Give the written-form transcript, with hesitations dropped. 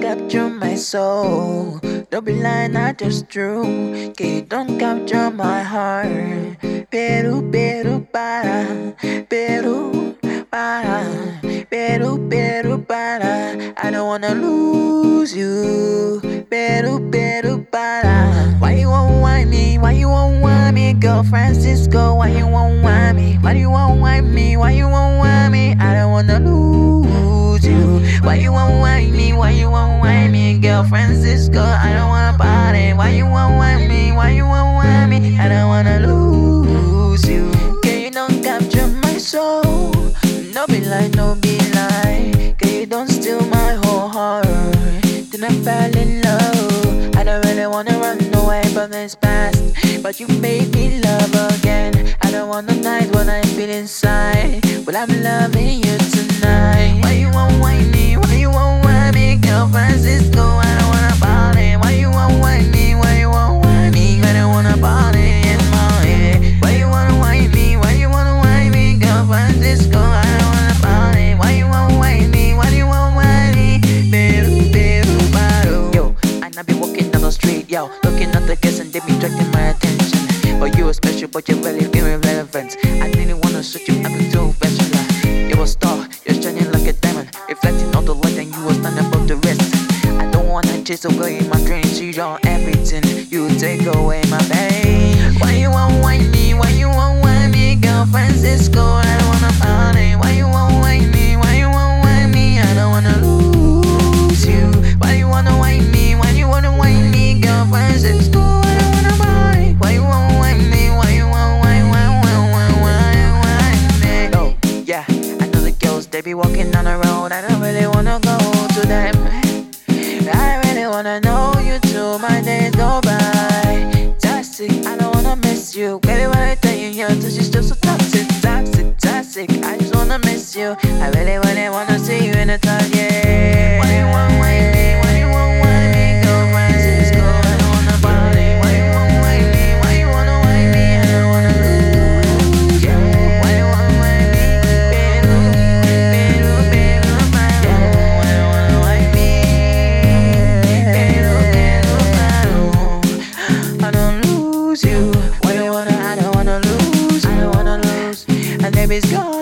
capture my soul. Don't be lying, not just true. Que don't capture my heart. Peru, Peru, para. Peru, para. Peru, Peru, para. I don't wanna lose you. Peru, Peru, para. Why you won't want me? Why you won't want me? Girl Francisco, why you won't want me? Why you won't want me? Why you won't want me? I don't wanna lose you. Why you won't want me? Why you won't want me? Girl Francisco, I don't wanna party. Why you won't want me? Why you won't want me? I don't wanna lose you. Girl, you don't capture my soul. No be lie, no be lie. Girl, you don't steal my whole heart. Then I fell in love. I don't really wanna run away from this past, but you made me love again. I don't want a night when I feel inside, but I'm loving you tonight. Why you won't want me? Why you won't want me? Girl Francisco, I don't wanna party. Why you won't want me? Why you won't want me? I don't wanna party in my head. Why you wanna want me? Why you wanna want me? Girl Francisco, I don't wanna party. Why you won't want me? Why you won't want me? Peru, Peru, Peru. Yo, and I be walking down the street, yo, looking at the kids and they be attracting my attention. But you are special, but you're really irrelevant. I didn't wanna shoot you, I've been too special. You're a star, you're shining like a diamond, reflecting all the light and you are standing above the rest. I don't wanna chase away my dreams, you're everything, you take away my pain. Why you won't want me? Why you won't want me? Girl Francisco, I don't wanna party. Why you won't want me? Why you won't want me? I don't wanna lose you. Why you wanna want me? Why you wanna want me? Girl Francisco, I don't wanna party. Why you won't want me? Why you won't want me? Oh, yeah, I know the girls, they be walking down the road. I don't really wanna go to them. I really wanna know you too. My days go by. Toxic, I don't wanna miss you. Baby, when I tell you, your touch is just so toxic, toxic, toxic. I just wanna miss you. I really wanna see you in the target. Why you won't want me? Why you won't want me? Girl Francisco, I don't wanna party. Why you won't want me? Why you wanna want me? I don't wanna lose you. Why you won't want me? Peru, Peru, Peru, Peru. Why you wanna want me? Peru, Peru, Peru. I don't lose you. Why you wanna? I don't wanna lose. I don't wanna lose. And baby's gone.